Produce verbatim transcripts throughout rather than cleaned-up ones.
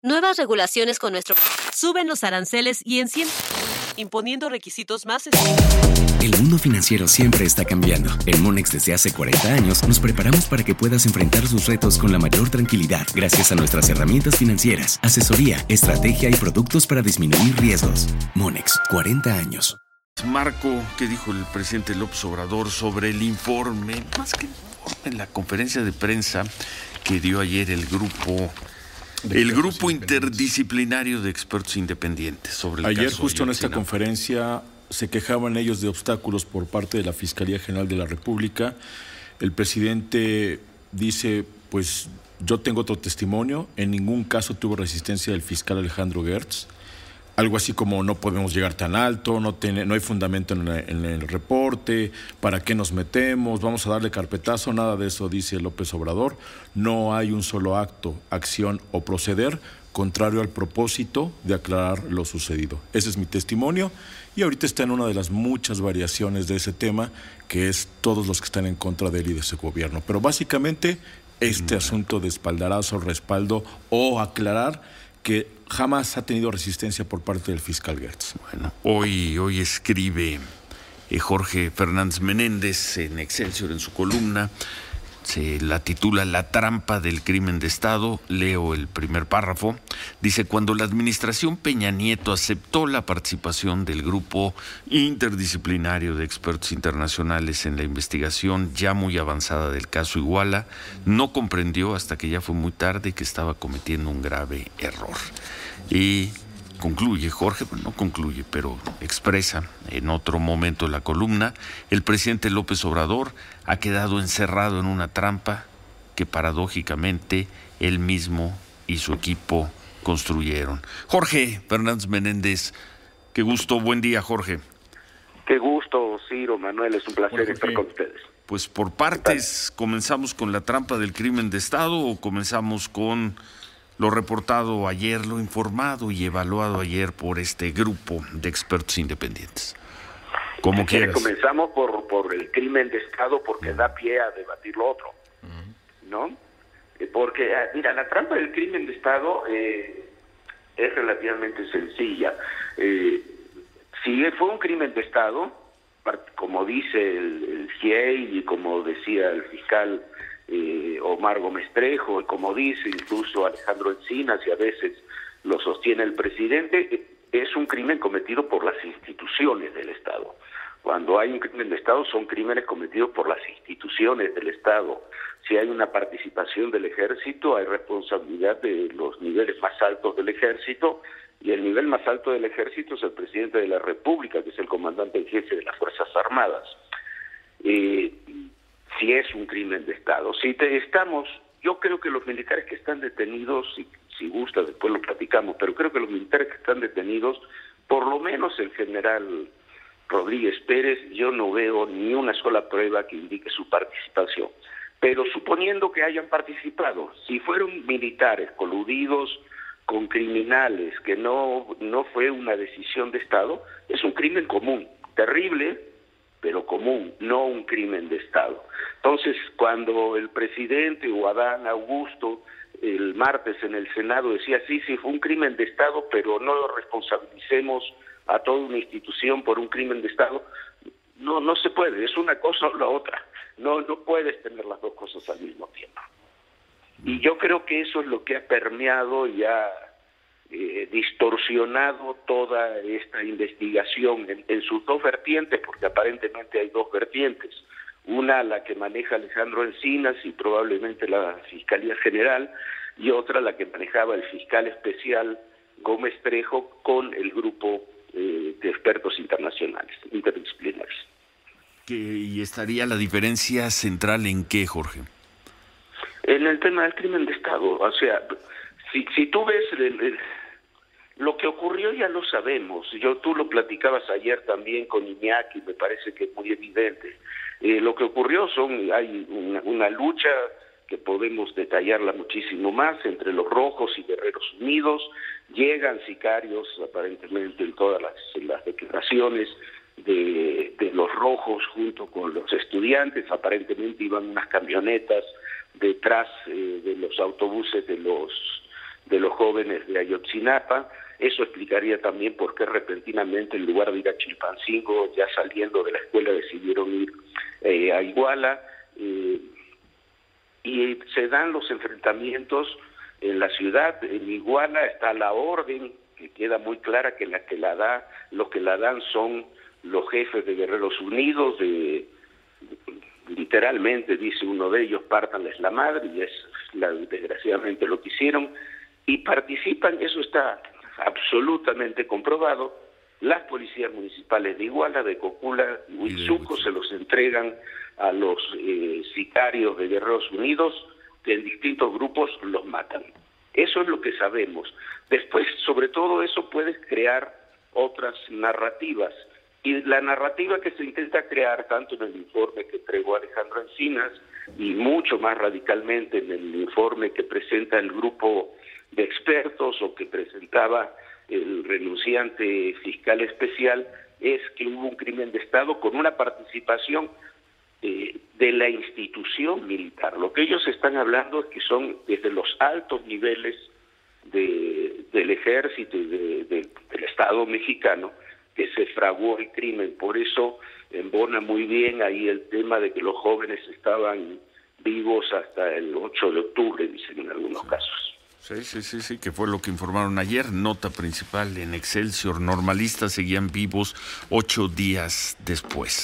Nuevas regulaciones con nuestro... Suben los aranceles y encienden... imponiendo requisitos más... El mundo financiero siempre está cambiando. En Monex desde hace cuarenta años nos preparamos para que puedas enfrentar sus retos con la mayor tranquilidad gracias a nuestras herramientas financieras, asesoría, estrategia y productos para disminuir riesgos. Monex, cuarenta años. Marco, ¿qué dijo el presidente López Obrador sobre el informe? Más que en la conferencia de prensa que dio ayer el grupo... El grupo interdisciplinario de expertos independientes sobre el ayer caso justo en esta Ayotzinapa. conferencia se quejaban ellos de obstáculos por parte de la Fiscalía General de la República. El presidente dice, pues yo tengo otro testimonio, en ningún caso tuvo resistencia del fiscal Alejandro Gertz. Algo así como no podemos llegar tan alto, no, tiene, no hay fundamento en, la, en el reporte, ¿para qué nos metemos? Vamos a darle carpetazo, nada de eso dice López Obrador. No hay un solo acto, acción o proceder contrario al propósito de aclarar lo sucedido. Ese es mi testimonio y ahorita está en una de las muchas variaciones de ese tema, que es todos los que están en contra de él y de su gobierno. Pero básicamente este asunto de espaldarazo, respaldo o aclarar que jamás ha tenido resistencia por parte del fiscal Gertz. Bueno, hoy, hoy escribe eh, Jorge Fernández Menéndez en Excelsior en su columna, se la titula La trampa del crimen de Estado. Leo el primer párrafo. Dice: cuando la administración Peña Nieto aceptó la participación del grupo interdisciplinario de expertos internacionales en la investigación ya muy avanzada del caso Iguala, no comprendió hasta que ya fue muy tarde que estaba cometiendo un grave error. Y concluye Jorge, bueno, no concluye, pero expresa en otro momento de la columna: el presidente López Obrador ha quedado encerrado en una trampa que paradójicamente él mismo y su equipo construyeron. Jorge Fernández Menéndez, qué gusto, buen día, Jorge. Qué gusto, Ciro, Manuel, es un placer Jorge. estar con ustedes. Pues por partes, ¿comenzamos con la trampa del crimen de Estado o comenzamos con lo reportado ayer, lo informado y evaluado ayer por este grupo de expertos independientes? Como Si quieras. Comenzamos por, por el crimen de Estado porque da pie a debatir lo otro, ¿no? Eh, Porque, ah, mira, la trampa del crimen de Estado eh, es relativamente sencilla. Eh, si fue un crimen de Estado, como dice el, el C I E I y como decía el fiscal eh, Omar Gómez Trejo, y como dice incluso Alejandro Encinas, y a veces lo sostiene el presidente, es un crimen cometido por las instituciones del Estado. Cuando hay un crimen de Estado, son crímenes cometidos por las instituciones del Estado. Si hay una participación del Ejército, hay responsabilidad de los niveles más altos del Ejército, y el nivel más alto del Ejército es el presidente de la República, que es el comandante en jefe de las Fuerzas Armadas. Eh, si es un crimen de Estado. Si te, estamos, yo creo que los militares que están detenidos, si, si gusta después lo platicamos, pero creo que los militares que están detenidos, por lo menos el general Rodríguez Pérez, yo no veo ni una sola prueba que indique su participación. Pero suponiendo que hayan participado, si fueron militares coludidos con criminales, que no, no fue una decisión de Estado, es un crimen común, terrible, pero común, no un crimen de Estado. Entonces, cuando el presidente o Adán Augusto el martes en el Senado decía, sí, sí, fue un crimen de Estado, pero no lo responsabilicemos a toda una institución por un crimen de Estado, no, no se puede, es una cosa o la otra, no, no puedes tener las dos cosas al mismo tiempo. Y yo creo que eso es lo que ha permeado y ha eh, distorsionado toda esta investigación en, en sus dos vertientes, porque aparentemente hay dos vertientes, una la que maneja Alejandro Encinas y probablemente la Fiscalía General, y otra la que manejaba el fiscal especial Gómez Trejo con el grupo eh, de expertos internacionales, interdisciplinarios. ¿Qué, ¿Y estaría la diferencia central en qué, Jorge? En el tema del crimen de Estado, o sea, si, si tú ves el, el, lo que ocurrió ya lo sabemos, yo tú lo platicabas ayer también con Iñaki, me parece que es muy evidente, eh, lo que ocurrió son, hay una, una lucha que podemos detallarla muchísimo más, entre los Rojos y Guerreros Unidos, llegan sicarios aparentemente en todas las, en las declaraciones de, de los Rojos junto con los estudiantes, aparentemente iban unas camionetas detrás eh, de los autobuses de los de los jóvenes de Ayotzinapa. Eso explicaría también por qué repentinamente, en lugar de ir a Chilpancingo, ya saliendo de la escuela decidieron ir eh, a Iguala, eh, y se dan los enfrentamientos en la ciudad. En Iguala está la orden, que queda muy clara que la que la da, los que la dan son los jefes de Guerreros Unidos, de literalmente, dice uno de ellos, pártanles la madre, y es la, desgraciadamente lo que hicieron, y participan, eso está absolutamente comprobado, las policías municipales de Iguala, de Cocula y Huitzuco se los entregan a los eh, sicarios de Guerreros Unidos, que en distintos grupos los matan. Eso es lo que sabemos. Después, sobre todo eso, puedes crear otras narrativas, y la narrativa que se intenta crear, tanto en el informe que entregó Alejandro Encinas, y mucho más radicalmente en el informe que presenta el grupo de expertos o que presentaba el renunciante fiscal especial, es que hubo un crimen de Estado con una participación eh, de la institución militar. Lo que ellos están hablando es que son desde los altos niveles de, del ejército y de, de, del Estado mexicano que se fraguó el crimen. Por eso embona muy bien ahí el tema de que los jóvenes estaban vivos hasta el ocho de octubre, dicen en algunos casos. Sí, sí, sí, sí, que fue lo que informaron ayer, nota principal en Excelsior, normalistas seguían vivos ocho días después.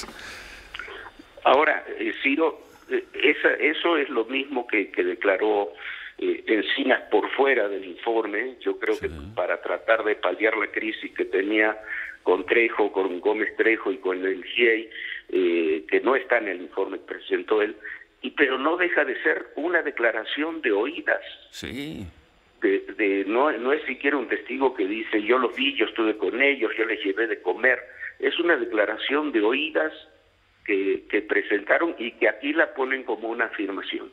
Ahora, eh, Ciro, eh, esa, eso es lo mismo que, que declaró eh, Encinas por fuera del informe. Yo creo sí. que para tratar de paliar la crisis que tenía con Trejo, con Gómez Trejo y con el G I E I, eh, que no está en el informe que presentó él, y pero no deja de ser una declaración de oídas. Sí. De, de no, no es siquiera un testigo que dice yo los vi, yo estuve con ellos, yo les llevé de comer. Es una declaración de oídas que, que presentaron y que aquí la ponen como una afirmación.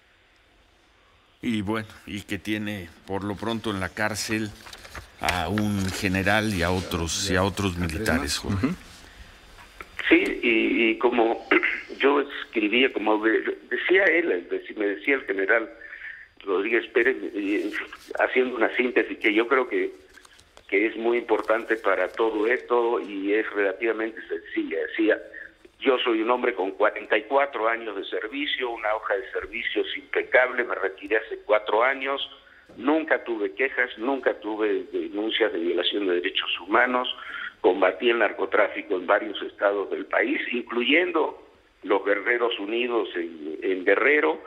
Y bueno, y que tiene por lo pronto en la cárcel a un general y a otros y a otros militares, Jorge. Uh-huh. Sí, y, y como yo escribía, como decía él, me decía el general Rodríguez Pérez, haciendo una síntesis que yo creo que, que es muy importante para todo esto y es relativamente sencilla. Decía, yo soy un hombre con cuarenta y cuatro años de servicio, una hoja de servicios impecable, me retiré hace cuatro años, nunca tuve quejas, nunca tuve denuncias de violación de derechos humanos, combatí el narcotráfico en varios estados del país, incluyendo los Guerreros Unidos en, en Guerrero,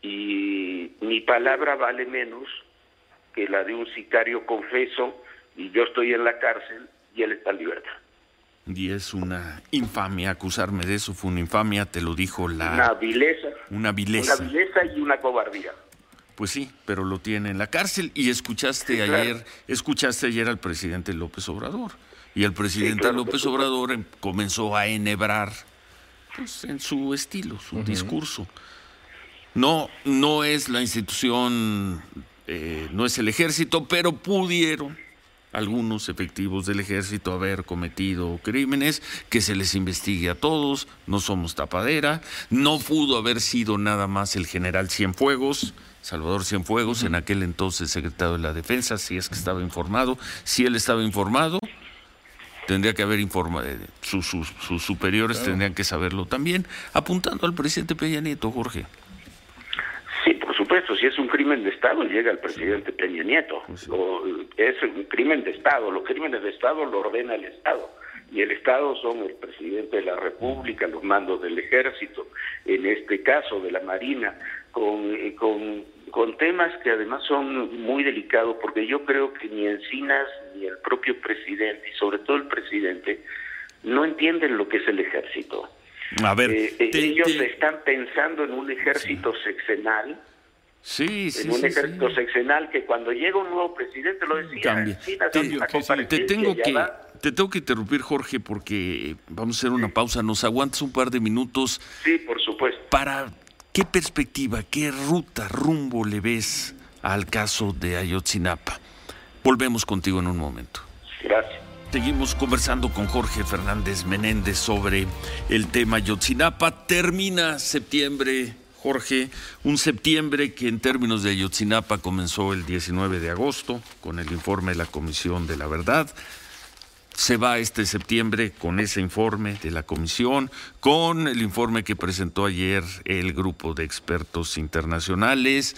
y mi palabra vale menos que la de un sicario confeso, y yo estoy en la cárcel y él está en libertad. Y es una infamia acusarme de eso, fue una infamia, te lo dijo la... Una vileza. Una vileza. Una vileza y una cobardía. Pues sí, pero lo tiene en la cárcel. Y escuchaste sí, ayer, claro. escuchaste ayer al presidente López Obrador. Y el presidente sí, claro, López Obrador em, comenzó a enhebrar pues, en su estilo, su uh-huh. discurso. No, no es la institución, eh, no es el ejército, pero pudieron algunos efectivos del ejército haber cometido crímenes, que se les investigue a todos, no somos tapadera, no pudo haber sido nada más el general Cienfuegos, Salvador Cienfuegos, uh-huh. en aquel entonces secretario de la Defensa, si es que estaba informado, si él estaba informado, tendría que haber informado, sus, sus, sus superiores claro. tendrían que saberlo también, apuntando al presidente Peña Nieto, Jorge. Sí, por supuesto, si es un crimen de Estado, llega el presidente Peña Nieto. Pues sí. o, es un crimen de Estado, los crímenes de Estado lo ordena el Estado. Y el Estado son el presidente de la República, los mandos del Ejército, en este caso de la Marina, con, con, con temas que además son muy delicados, porque yo creo que ni Encinas ni el propio presidente, y sobre todo el presidente, no entienden lo que es el Ejército. A ver, eh, te, ellos te... están pensando en un ejército sí. sexenal, sí, sí, en un sí, ejército sí. sexenal que cuando llega un nuevo presidente lo decía. Cambia. China, Te, sí, te, te tengo que va. te tengo que interrumpir, Jorge, porque vamos a hacer una sí. pausa. ¿Nos aguantas un par de minutos? Sí, por supuesto. Para qué perspectiva, qué ruta, rumbo le ves al caso de Ayotzinapa. Volvemos contigo en un momento. Gracias. Seguimos conversando con Jorge Fernández Menéndez sobre el tema Ayotzinapa. Termina septiembre, Jorge, un septiembre que en términos de Ayotzinapa comenzó el diecinueve de agosto con el informe de la Comisión de la Verdad. Se va este septiembre con ese informe de la comisión, con el informe que presentó ayer el grupo de expertos internacionales.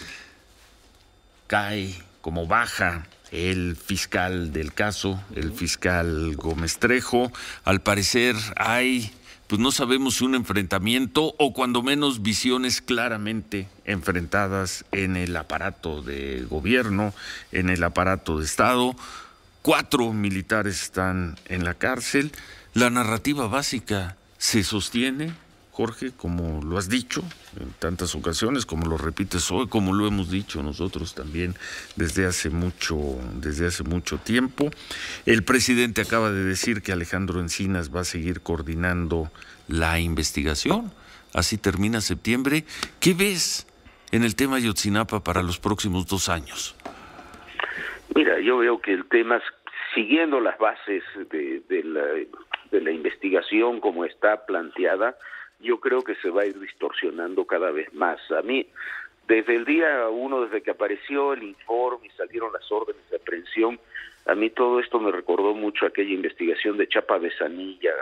Cae como baja el fiscal del caso, el fiscal Gómez Trejo. Al parecer hay, pues no sabemos si un enfrentamiento o cuando menos visiones claramente enfrentadas en el aparato de gobierno, en el aparato de Estado. Cuatro militares están en la cárcel. La narrativa básica se sostiene, Jorge, como lo has dicho en tantas ocasiones, como lo repites hoy, como lo hemos dicho nosotros también desde hace mucho, desde hace mucho tiempo. El presidente acaba de decir que Alejandro Encinas va a seguir coordinando la investigación. Así termina septiembre. ¿Qué ves en el tema Ayotzinapa para los próximos dos años? Mira, yo veo que el tema, siguiendo las bases de, de, la, de la investigación como está planteada, yo creo que se va a ir distorsionando cada vez más. A mí, desde el día uno, desde que apareció el informe y salieron las órdenes de aprehensión, a mí todo esto me recordó mucho aquella investigación de Chapa Besanilla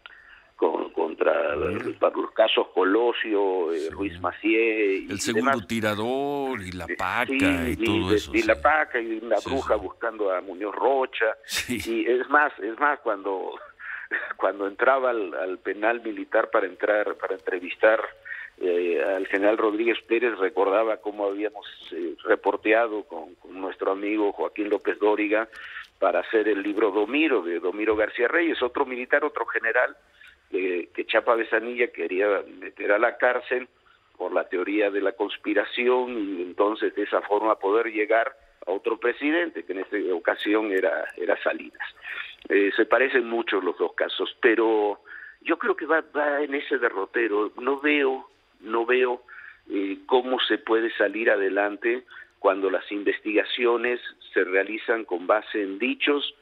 con, contra el, los casos Colosio, eh, sí. Ruiz Macié y el segundo demás. Tirador y la paca sí, y, y todo de, eso. Y sí. la paca y una sí, bruja sí. buscando a Muñoz Rocha. Sí. Y es más, es más cuando cuando entraba al, al penal militar para entrar para entrevistar eh, al general Rodríguez Pérez, recordaba cómo habíamos eh, reporteado con, con nuestro amigo Joaquín López Dóriga para hacer el libro Domiro, de Domiro García Reyes, otro militar, otro general, eh, que Chapa Besanilla quería meter a la cárcel por la teoría de la conspiración y entonces de esa forma poder llegar a otro presidente, que en esta ocasión era, era Salinas. Eh, se parecen mucho los dos casos, pero yo creo que va, va en ese derrotero. No veo, no veo eh, cómo se puede salir adelante cuando las investigaciones se realizan con base en dichos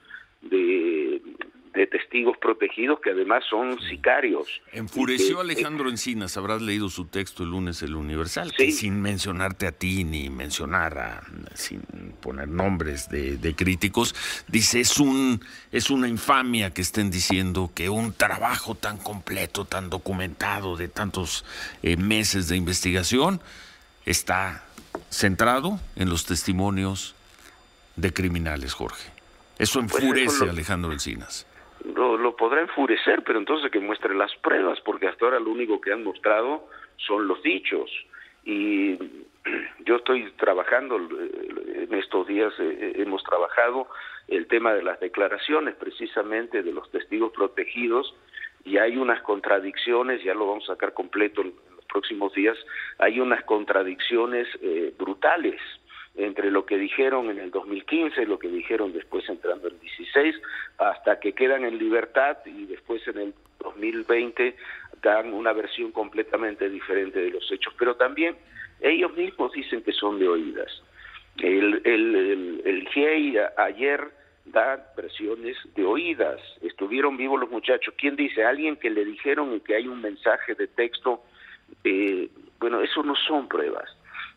de, de testigos protegidos que además son sicarios. Enfureció que, Alejandro Encinas, habrás leído su texto el lunes en El Universal, sí. que sin mencionarte a ti ni mencionar a, sin poner nombres de, de críticos, dice es un es una infamia que estén diciendo que un trabajo tan completo, tan documentado de tantos eh, meses de investigación está centrado en los testimonios de criminales, Jorge. Eso enfurece pues eso lo, a Alejandro Encinas. Lo, lo podrá enfurecer, pero entonces que muestre las pruebas, porque hasta ahora lo único que han mostrado son los dichos. Y yo estoy trabajando, en estos días eh, hemos trabajado el tema de las declaraciones, precisamente de los testigos protegidos, y hay unas contradicciones, ya lo vamos a sacar completo en los próximos días, hay unas contradicciones eh, brutales entre lo que dijeron en el dos mil quince y lo que dijeron después entrando en el dieciséis, hasta que quedan en libertad y después en el dos mil veinte dan una versión completamente diferente de los hechos. Pero también ellos mismos dicen que son de oídas. El, el, el, el G I E I ayer da versiones de oídas. Estuvieron vivos los muchachos. ¿Quién dice? Alguien que le dijeron que hay un mensaje de texto. Eh, bueno, eso no son pruebas.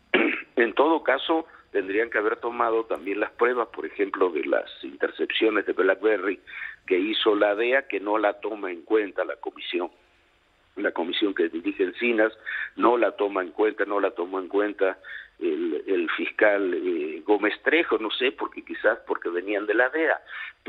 En todo caso, tendrían que haber tomado también las pruebas, por ejemplo, de las intercepciones de BlackBerry que hizo la D E A, que no la toma en cuenta la comisión. La comisión que dirige Encinas no la toma en cuenta, no la tomó en cuenta el, el fiscal eh, Gómez Trejo, no sé, porque quizás porque venían de la D E A,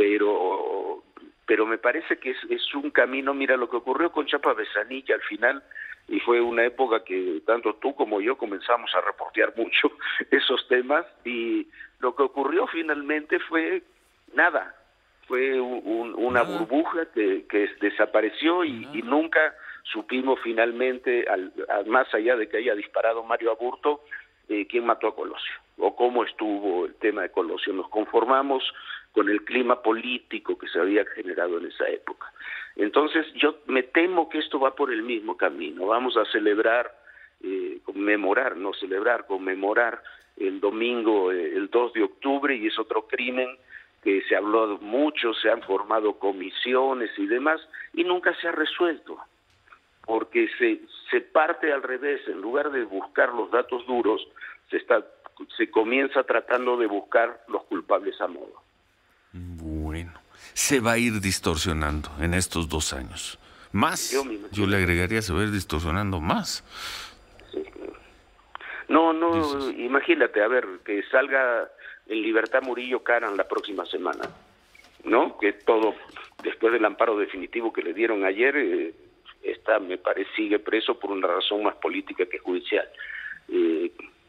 pero pero me parece que es, es un camino. Mira lo que ocurrió con Chapa Besanilla al final, y fue una época que tanto tú como yo comenzamos a reportear mucho esos temas, y lo que ocurrió finalmente fue nada, fue un, un, una nada. burbuja que, que desapareció y, y nunca supimos finalmente, al, al, más allá de que haya disparado Mario Aburto, eh, quién mató a Colosio o cómo estuvo el tema de Colosio. Nos conformamos con el clima político que se había generado en esa época. Entonces yo me temo que esto va por el mismo camino. Vamos a celebrar, eh, conmemorar, no celebrar, conmemorar el domingo, eh, el dos de octubre, y es otro crimen que se habló mucho, se han formado comisiones y demás, y nunca se ha resuelto. porque se, se parte al revés. En lugar de buscar los datos duros, se está se comienza tratando de buscar los culpables a modo. Bueno, se va a ir distorsionando en estos dos años. Más, yo, yo le agregaría, se va a ir distorsionando más. Sí. No, no, Dices. Imagínate, a ver, que salga en libertad Murillo Karam la próxima semana, ¿no? Que todo, después del amparo definitivo que le dieron ayer, eh, está, me parece, sigue preso por una razón más política que judicial. Eh,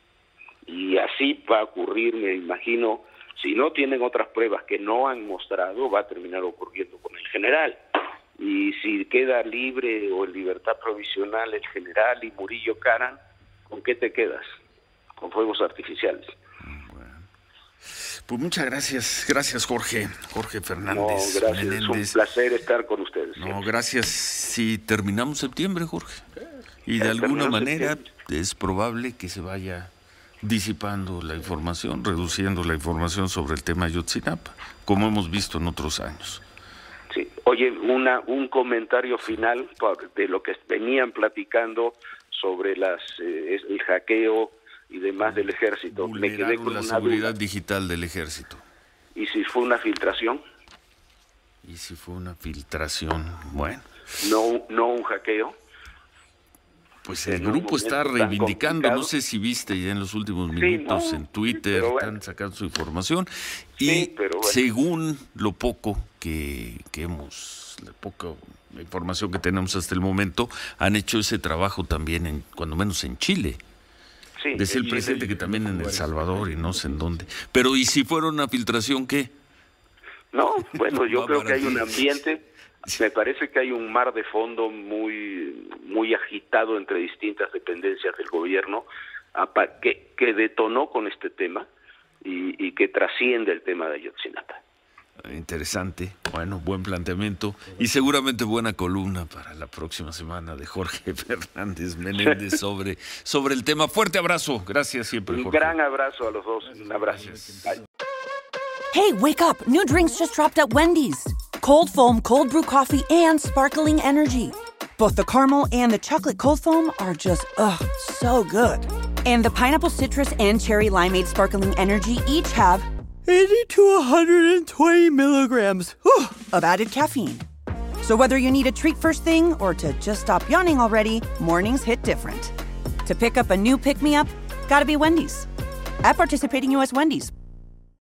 y así va a ocurrir, me imagino, si no tienen otras pruebas que no han mostrado, va a terminar ocurriendo con el general. Y si queda libre o en libertad provisional el general y Murillo Karam, ¿con qué te quedas? Con fuegos artificiales. Bueno. Pues muchas gracias, gracias Jorge, Jorge Fernández. No, gracias, Menéndez. Es un placer estar con ustedes. No, siempre. Gracias. Si terminamos septiembre, Jorge, y de alguna manera septiembre. Es probable que se vaya disipando la información, reduciendo la información sobre el tema Ayotzinapa, como hemos visto en otros años. Sí. Oye, una un comentario final de lo que venían platicando sobre las eh, el hackeo y demás del ejército. Me quedé con la una seguridad duda. digital del ejército. ¿Y si fue una filtración? ¿Y si fue una filtración? Bueno. No, no un hackeo. Pues el grupo está reivindicando, no sé si viste ya en los últimos minutos sí, no, en Twitter, sí, bueno. Están sacando su información y sí, pero bueno. Según lo poco que, que hemos, la poca información que tenemos hasta el momento, han hecho ese trabajo también, en, cuando menos en Chile. Sí, Decía el presidente que también en El Salvador y no sé en dónde. Pero ¿y si fuera una filtración qué? No, bueno, yo creo que hay un ambiente... Me parece que hay un mar de fondo muy muy agitado entre distintas dependencias del gobierno que, que detonó con este tema y, y que trasciende el tema de Ayotzinapa. Interesante, bueno, buen planteamiento y seguramente buena columna para la próxima semana de Jorge Fernández Menéndez sobre, sobre el tema. Fuerte abrazo, gracias siempre, Jorge. Un gran abrazo a los dos, un abrazo. Hey, wake up, new drinks just dropped at Wendy's. Cold foam, cold brew coffee, and sparkling energy. Both the caramel and the chocolate cold foam are just, ugh, so good. And the pineapple citrus and cherry limeade sparkling energy each have eighty to one hundred twenty milligrams whew, of added caffeine. So whether you need a treat first thing or to just stop yawning already, mornings hit different. To pick up a new pick-me-up, gotta be Wendy's. At participating U S Wendy's,